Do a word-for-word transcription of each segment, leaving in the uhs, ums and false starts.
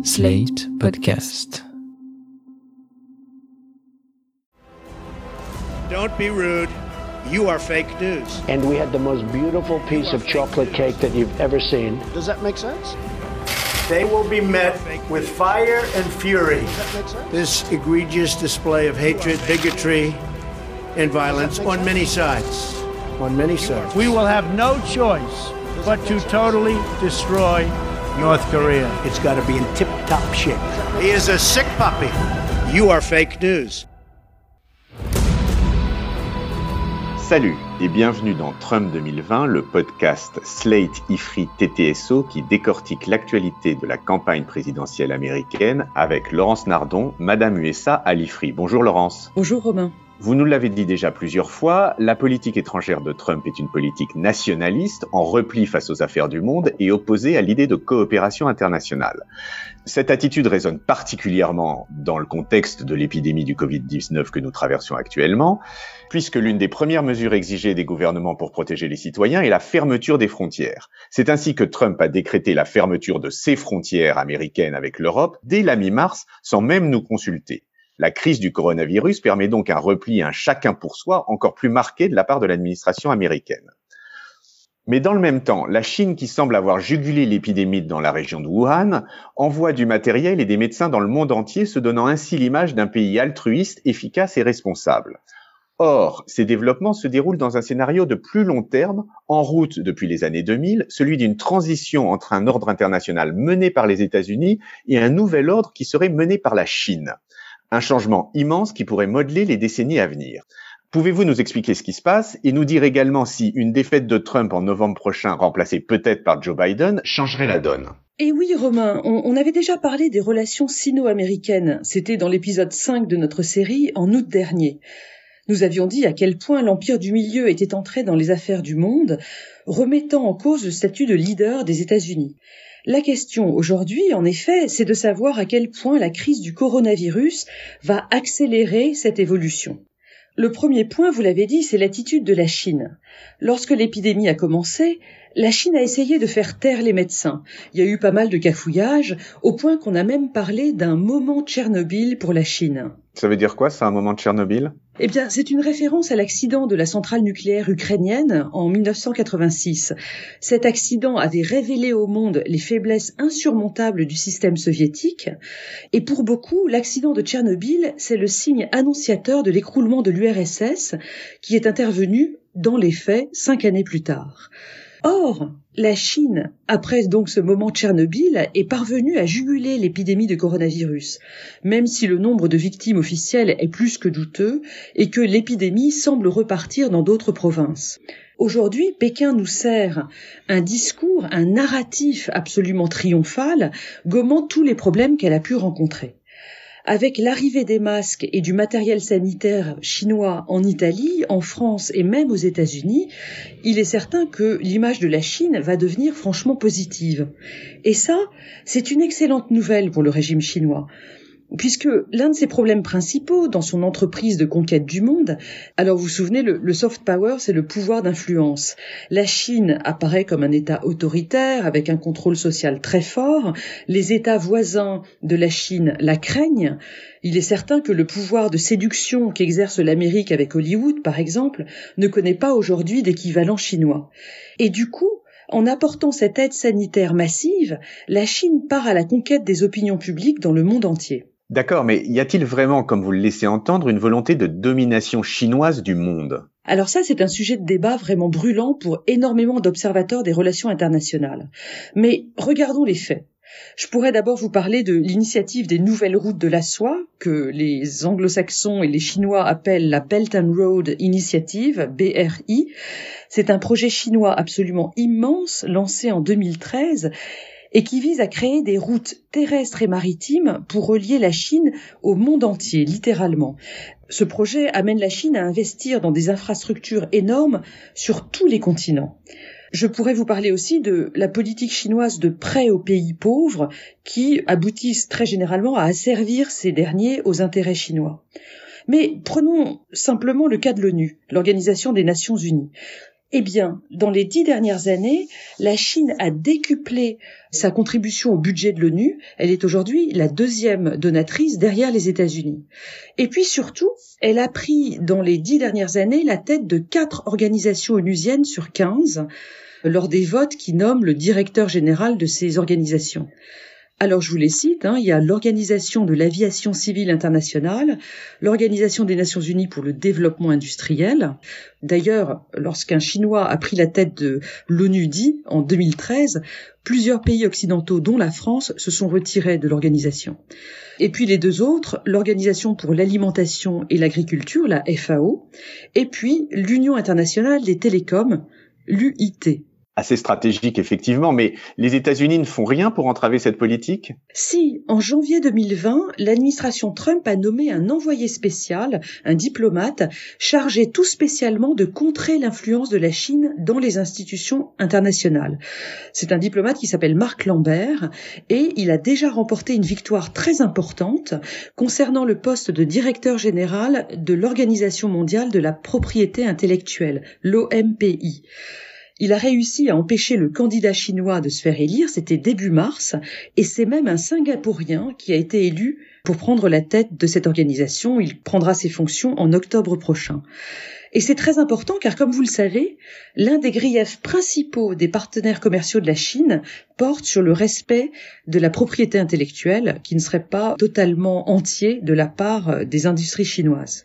Slate Podcast. Don't be rude. You are fake news. And we had the most beautiful piece of chocolate cake that you've ever seen. Does that make sense? They will be met with fire and fury. Does that make sense? This egregious display of hatred, bigotry, and violence on many sides. On many sides. We will have no choice but to totally destroy North Korea. It's got to be in tip-top shape. He is a sick puppy. You are fake news. Salut et bienvenue dans Trump deux mille vingt, le podcast Slate Ifri T T S O qui décortique l'actualité de la campagne présidentielle américaine avec Laurence Nardon, Madame U S A à l'Ifri. Bonjour Laurence. Bonjour Romain. Vous nous l'avez dit déjà plusieurs fois, la politique étrangère de Trump est une politique nationaliste, en repli face aux affaires du monde et opposée à l'idée de coopération internationale. Cette attitude résonne particulièrement dans le contexte de l'épidémie du covid dix-neuf que nous traversons actuellement, puisque l'une des premières mesures exigées des gouvernements pour protéger les citoyens est la fermeture des frontières. C'est ainsi que Trump a décrété la fermeture de ses frontières américaines avec l'Europe dès la mi-mars, sans même nous consulter. La crise du coronavirus permet donc un repli, un chacun pour soi encore plus marqué de la part de l'administration américaine. Mais dans le même temps, la Chine, qui semble avoir jugulé l'épidémie dans la région de Wuhan, envoie du matériel et des médecins dans le monde entier, se donnant ainsi l'image d'un pays altruiste, efficace et responsable. Or, ces développements se déroulent dans un scénario de plus long terme, en route depuis les années deux mille, celui d'une transition entre un ordre international mené par les États-Unis et un nouvel ordre qui serait mené par la Chine. Un changement immense qui pourrait modeler les décennies à venir. Pouvez-vous nous expliquer ce qui se passe et nous dire également si une défaite de Trump en novembre prochain, remplacée peut-être par Joe Biden, changerait la donne ? Et oui Romain, on, on avait déjà parlé des relations sino-américaines. C'était dans l'épisode cinq de notre série en août dernier. Nous avions dit à quel point l'Empire du Milieu était entré dans les affaires du monde, remettant en cause le statut de leader des États-Unis. La question aujourd'hui, en effet, c'est de savoir à quel point la crise du coronavirus va accélérer cette évolution. Le premier point, vous l'avez dit, c'est l'attitude de la Chine. Lorsque l'épidémie a commencé, la Chine a essayé de faire taire les médecins. Il y a eu pas mal de cafouillages, au point qu'on a même parlé d'un moment Tchernobyl pour la Chine. Ça veut dire quoi, ça, un moment de Tchernobyl ? Eh bien, c'est une référence à l'accident de la centrale nucléaire ukrainienne en mille neuf cent quatre-vingt-six. Cet accident avait révélé au monde les faiblesses insurmontables du système soviétique. Et pour beaucoup, l'accident de Tchernobyl, c'est le signe annonciateur de l'écroulement de l'U R S S qui est intervenu, dans les faits, cinq années plus tard. Or, la Chine, après donc ce moment Tchernobyl, est parvenue à juguler l'épidémie de coronavirus, même si le nombre de victimes officielles est plus que douteux et que l'épidémie semble repartir dans d'autres provinces. Aujourd'hui, Pékin nous sert un discours, un narratif absolument triomphal, gommant tous les problèmes qu'elle a pu rencontrer. Avec l'arrivée des masques et du matériel sanitaire chinois en Italie, en France et même aux États-Unis, il est certain que l'image de la Chine va devenir franchement positive. Et ça, c'est une excellente nouvelle pour le régime chinois. Puisque l'un de ses problèmes principaux dans son entreprise de conquête du monde, alors vous vous souvenez, le, le soft power, c'est le pouvoir d'influence. La Chine apparaît comme un État autoritaire avec un contrôle social très fort. Les États voisins de la Chine la craignent. Il est certain que le pouvoir de séduction qu'exerce l'Amérique avec Hollywood, par exemple, ne connaît pas aujourd'hui d'équivalent chinois. Et du coup, en apportant cette aide sanitaire massive, la Chine part à la conquête des opinions publiques dans le monde entier. D'accord, mais y a-t-il vraiment, comme vous le laissez entendre, une volonté de domination chinoise du monde ? Alors ça, c'est un sujet de débat vraiment brûlant pour énormément d'observateurs des relations internationales. Mais regardons les faits. Je pourrais d'abord vous parler de l'initiative des nouvelles routes de la soie, que les anglo-saxons et les chinois appellent la Belt and Road Initiative, B R I. C'est un projet chinois absolument immense, lancé en deux mille treize, et qui vise à créer des routes terrestres et maritimes pour relier la Chine au monde entier, littéralement. Ce projet amène la Chine à investir dans des infrastructures énormes sur tous les continents. Je pourrais vous parler aussi de la politique chinoise de prêt aux pays pauvres qui aboutissent très généralement à asservir ces derniers aux intérêts chinois. Mais prenons simplement le cas de l'ONU, l'Organisation des Nations Unies. Eh bien, dans les dix dernières années, la Chine a décuplé sa contribution au budget de l'ONU. Elle est aujourd'hui la deuxième donatrice derrière les États-Unis. Et puis surtout, elle a pris dans les dix dernières années la tête de quatre organisations onusiennes sur quinze lors des votes qui nomment le directeur général de ces organisations. Alors je vous les cite, hein, il y a l'Organisation de l'aviation civile internationale, l'Organisation des Nations Unies pour le développement industriel. D'ailleurs, lorsqu'un Chinois a pris la tête de l'ONU-D I en deux mille treize, plusieurs pays occidentaux, dont la France, se sont retirés de l'organisation. Et puis les deux autres, l'Organisation pour l'alimentation et l'agriculture, la F A O, et puis l'Union internationale des télécoms, l'U I T. Assez stratégique, effectivement, mais les États-Unis ne font rien pour entraver cette politique? Si, en janvier deux mille vingt, l'administration Trump a nommé un envoyé spécial, un diplomate, chargé tout spécialement de contrer l'influence de la Chine dans les institutions internationales. C'est un diplomate qui s'appelle Marc Lambert, et il a déjà remporté une victoire très importante concernant le poste de directeur général de l'Organisation mondiale de la propriété intellectuelle, l'O M P I. Il a réussi à empêcher le candidat chinois de se faire élire, c'était début mars, et c'est même un Singapourien qui a été élu pour prendre la tête de cette organisation. Il prendra ses fonctions en octobre prochain. Et c'est très important car, comme vous le savez, l'un des griefs principaux des partenaires commerciaux de la Chine porte sur le respect de la propriété intellectuelle qui ne serait pas totalement entier de la part des industries chinoises.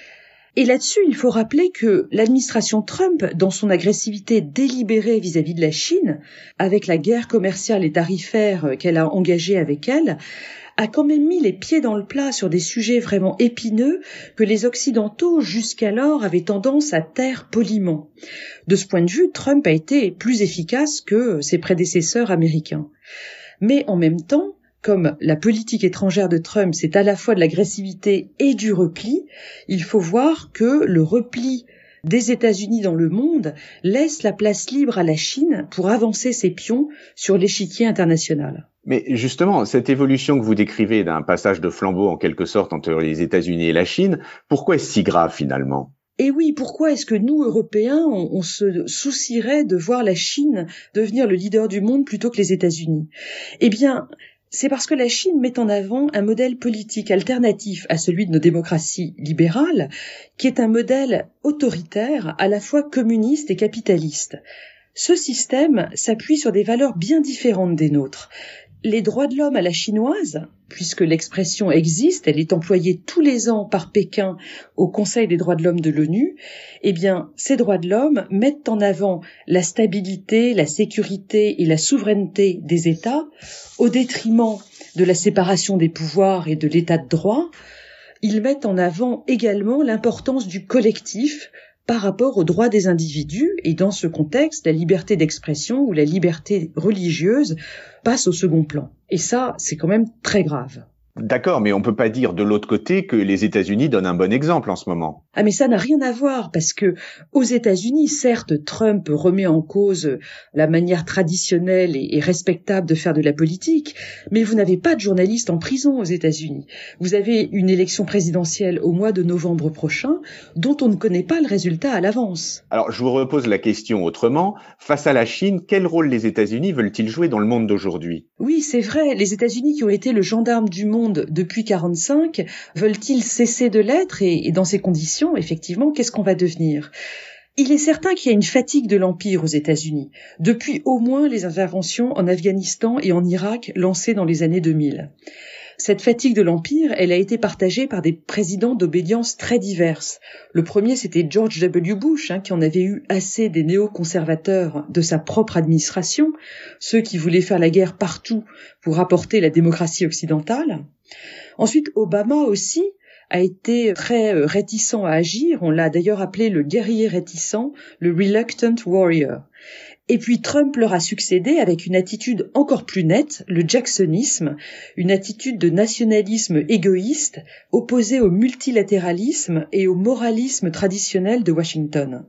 Et là-dessus, il faut rappeler que l'administration Trump, dans son agressivité délibérée vis-à-vis de la Chine, avec la guerre commerciale et tarifaire qu'elle a engagée avec elle, a quand même mis les pieds dans le plat sur des sujets vraiment épineux que les Occidentaux, jusqu'alors, avaient tendance à taire poliment. De ce point de vue, Trump a été plus efficace que ses prédécesseurs américains. Mais en même temps, comme la politique étrangère de Trump, c'est à la fois de l'agressivité et du repli, il faut voir que le repli des États-Unis dans le monde laisse la place libre à la Chine pour avancer ses pions sur l'échiquier international. Mais justement, cette évolution que vous décrivez d'un passage de flambeau en quelque sorte entre les États-Unis et la Chine, pourquoi est-ce si grave finalement ? Et oui, pourquoi est-ce que nous, Européens, on, on se soucierait de voir la Chine devenir le leader du monde plutôt que les États-Unis ? Eh bien, c'est parce que la Chine met en avant un modèle politique alternatif à celui de nos démocraties libérales, qui est un modèle autoritaire, à la fois communiste et capitaliste. Ce système s'appuie sur des valeurs bien différentes des nôtres. Les droits de l'homme à la chinoise, puisque l'expression existe, elle est employée tous les ans par Pékin au Conseil des droits de l'homme de l'ONU, eh bien, ces droits de l'homme mettent en avant la stabilité, la sécurité et la souveraineté des États au détriment de la séparation des pouvoirs et de l'état de droit. Ils mettent en avant également l'importance du collectif par rapport aux droits des individus, et dans ce contexte, la liberté d'expression ou la liberté religieuse passe au second plan. Et ça, c'est quand même très grave. D'accord, mais on peut pas dire de l'autre côté que les États-Unis donnent un bon exemple en ce moment. Ah, mais ça n'a rien à voir, parce que aux États-Unis, certes, Trump remet en cause la manière traditionnelle et respectable de faire de la politique, mais vous n'avez pas de journalistes en prison aux États-Unis. Vous avez une élection présidentielle au mois de novembre prochain, dont on ne connaît pas le résultat à l'avance. Alors, je vous repose la question autrement. Face à la Chine, quel rôle les États-Unis veulent-ils jouer dans le monde d'aujourd'hui ? Oui, c'est vrai, les États-Unis qui ont été le gendarme du monde depuis quarante-cinq, veulent-ils cesser de l'être et, et dans ces conditions, effectivement, qu'est-ce qu'on va devenir ? Il est certain qu'il y a une fatigue de l'Empire aux États-Unis, depuis au moins les interventions en Afghanistan et en Irak lancées dans les années deux mille. Cette fatigue de l'Empire, elle a été partagée par des présidents d'obédience très diverses. Le premier, c'était George W. Bush, hein, qui en avait eu assez des néoconservateurs de sa propre administration, ceux qui voulaient faire la guerre partout pour apporter la démocratie occidentale. Ensuite, Obama aussi a été très réticent à agir. On l'a d'ailleurs appelé le guerrier réticent, le reluctant warrior. Et puis Trump leur a succédé avec une attitude encore plus nette, le jacksonisme, une attitude de nationalisme égoïste opposée au multilatéralisme et au moralisme traditionnel de Washington.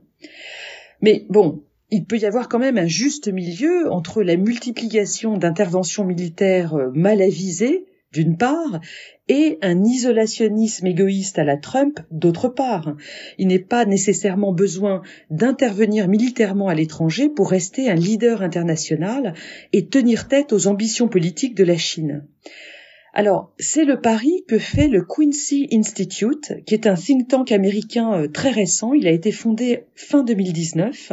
Mais bon, il peut y avoir quand même un juste milieu entre la multiplication d'interventions militaires mal avisées, d'une part, et un isolationnisme égoïste à la Trump, d'autre part. Il n'est pas nécessairement besoin d'intervenir militairement à l'étranger pour rester un leader international et tenir tête aux ambitions politiques de la Chine. Alors, c'est le pari que fait le Quincy Institute, qui est un think tank américain très récent. Il a été fondé fin deux mille dix-neuf.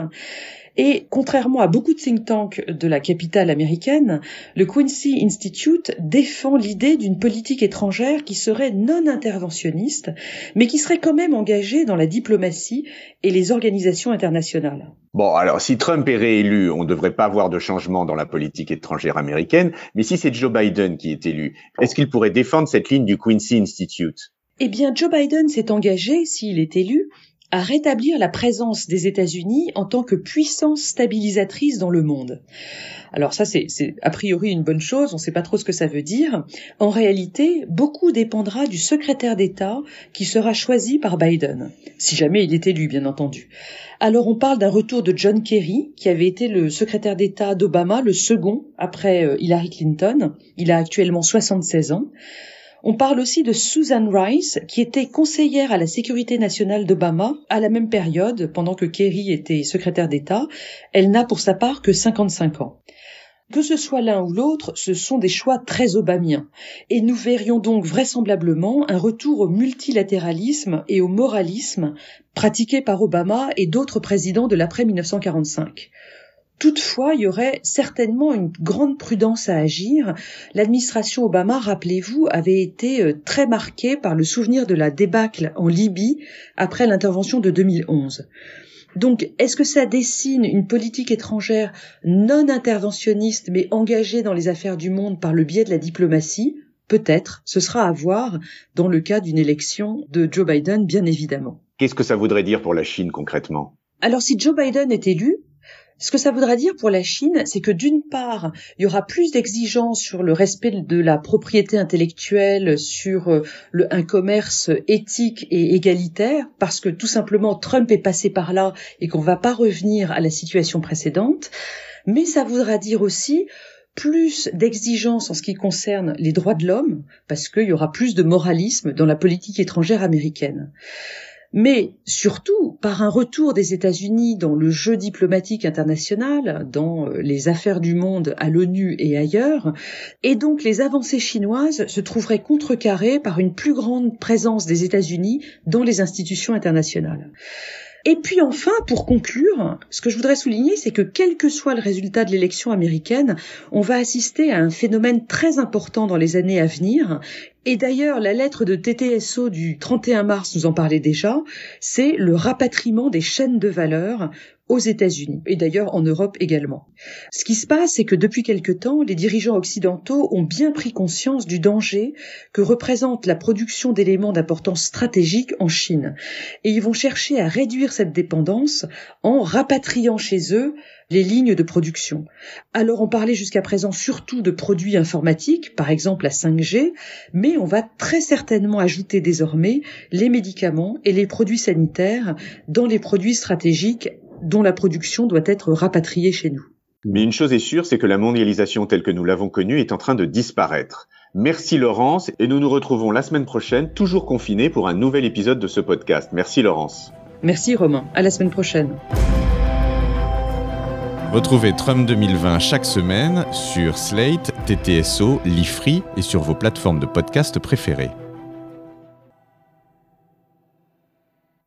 Et contrairement à beaucoup de think tanks de la capitale américaine, le Quincy Institute défend l'idée d'une politique étrangère qui serait non interventionniste, mais qui serait quand même engagée dans la diplomatie et les organisations internationales. Bon, alors si Trump est réélu, on ne devrait pas avoir de changement dans la politique étrangère américaine, mais si c'est Joe Biden qui est élu, est-ce qu'il pourrait défendre cette ligne du Quincy Institute ? Eh bien, Joe Biden s'est engagé, s'il est élu, à rétablir la présence des États-Unis en tant que puissance stabilisatrice dans le monde. Alors ça, c'est, c'est a priori une bonne chose, on ne sait pas trop ce que ça veut dire. En réalité, beaucoup dépendra du secrétaire d'État qui sera choisi par Biden, si jamais il est élu, bien entendu. Alors on parle d'un retour de John Kerry, qui avait été le secrétaire d'État d'Obama, le second après Hillary Clinton. Il a actuellement soixante-seize ans. On parle aussi de Susan Rice, qui était conseillère à la sécurité nationale d'Obama à la même période, pendant que Kerry était secrétaire d'État. Elle n'a pour sa part que cinquante-cinq ans. Que ce soit l'un ou l'autre, ce sont des choix très obamiens. Et nous verrions donc vraisemblablement un retour au multilatéralisme et au moralisme pratiqué par Obama et d'autres présidents de l'après dix-neuf cent quarante-cinq. Toutefois, il y aurait certainement une grande prudence à agir. L'administration Obama, rappelez-vous, avait été très marquée par le souvenir de la débâcle en Libye après l'intervention de deux mille onze. Donc, est-ce que ça dessine une politique étrangère non interventionniste mais engagée dans les affaires du monde par le biais de la diplomatie ? Peut-être, ce sera à voir dans le cas d'une élection de Joe Biden, bien évidemment. Qu'est-ce que ça voudrait dire pour la Chine concrètement ? Alors, si Joe Biden est élu, ce que ça voudra dire pour la Chine, c'est que d'une part, il y aura plus d'exigences sur le respect de la propriété intellectuelle, sur le, un commerce éthique et égalitaire, parce que tout simplement Trump est passé par là et qu'on ne va pas revenir à la situation précédente. Mais ça voudra dire aussi plus d'exigences en ce qui concerne les droits de l'homme, parce qu'il y aura plus de moralisme dans la politique étrangère américaine. Mais surtout par un retour des États-Unis dans le jeu diplomatique international, dans les affaires du monde à l'ONU et ailleurs, et donc les avancées chinoises se trouveraient contrecarrées par une plus grande présence des États-Unis dans les institutions internationales. Et puis enfin, pour conclure, ce que je voudrais souligner, c'est que quel que soit le résultat de l'élection américaine, on va assister à un phénomène très important dans les années à venir. Et d'ailleurs, la lettre de T T S O du trente et un mars nous en parlait déjà, c'est le rapatriement des chaînes de valeur aux États-Unis, et d'ailleurs en Europe également. Ce qui se passe, c'est que depuis quelque temps, les dirigeants occidentaux ont bien pris conscience du danger que représente la production d'éléments d'importance stratégique en Chine. Et ils vont chercher à réduire cette dépendance en rapatriant chez eux les lignes de production. Alors on parlait jusqu'à présent surtout de produits informatiques, par exemple la cinq G, mais on va très certainement ajouter désormais les médicaments et les produits sanitaires dans les produits stratégiques dont la production doit être rapatriée chez nous. Mais une chose est sûre, c'est que la mondialisation telle que nous l'avons connue est en train de disparaître. Merci Laurence, et nous nous retrouvons la semaine prochaine, toujours confinés, pour un nouvel épisode de ce podcast. Merci Laurence. Merci Romain, à la semaine prochaine. Retrouvez Trump deux mille vingt chaque semaine sur Slate, T T S O, l'I F R I et sur vos plateformes de podcast préférées.